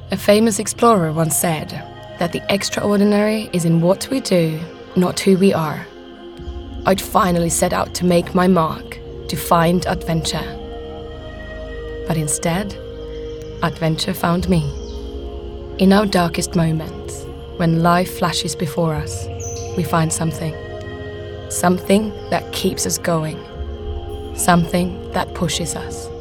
A famous explorer once said that the extraordinary is in what we do, not who we are. I'd finally set out to make my mark, to find adventure. But instead, adventure found me. In our darkest moments, when life flashes before us, we find something. Something that keeps us going. Something that pushes us.